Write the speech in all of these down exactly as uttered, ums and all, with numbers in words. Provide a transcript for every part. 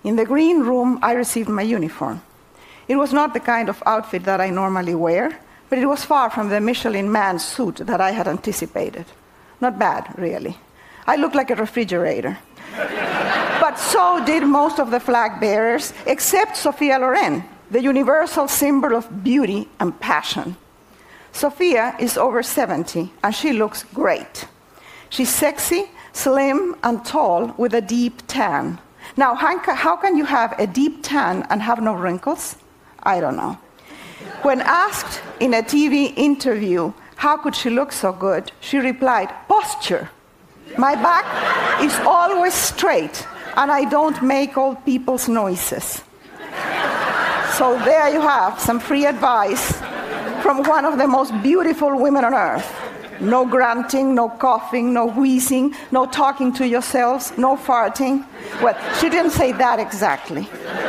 In the green room, I received my uniform. It was not the kind of outfit that I normally wear, but it was far from the Michelin Man suit that I had anticipated. Not bad, really. I looked like a refrigerator. But so did most of the flag bearers, except Sophia Loren, the universal symbol of beauty and passion. Sophia is over seventy, and she looks great. She's sexy, slim, and tall with a deep tan. Now, how can you have a deep tan and have no wrinkles? I don't know. When asked in a T V interview how could she look so good, she replied, posture. My back is always straight, and I don't make old people's noises. So there you have some free advice from one of the most beautiful women on earth. No grunting, no coughing, no wheezing, no talking to yourselves, no farting. Well, she didn't say that exactly.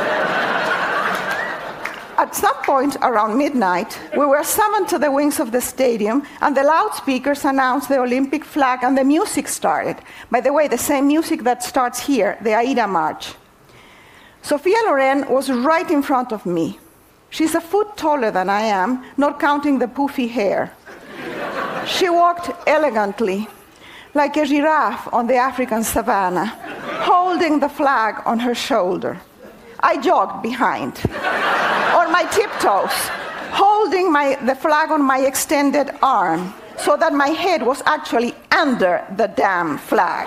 At some point around midnight, we were summoned to the wings of the stadium, and the loudspeakers announced the Olympic flag, and the music started. By the way, the same music that starts here, the Aida March. Sophia Loren was right in front of me. She's a foot taller than I am, not counting the poofy hair. She walked elegantly, like a giraffe on the African savannah, holding the flag on her shoulder. I jogged behind, on my tiptoes, holding my, the flag on my extended arm, so that my head was actually under the damn flag.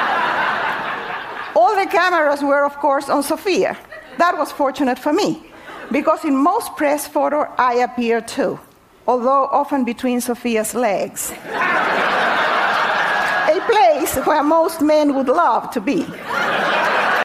All the cameras were, of course, on Sophia. That was fortunate for me, because in most press photos, I appear too, although often between Sophia's legs. A place where most men would love to be.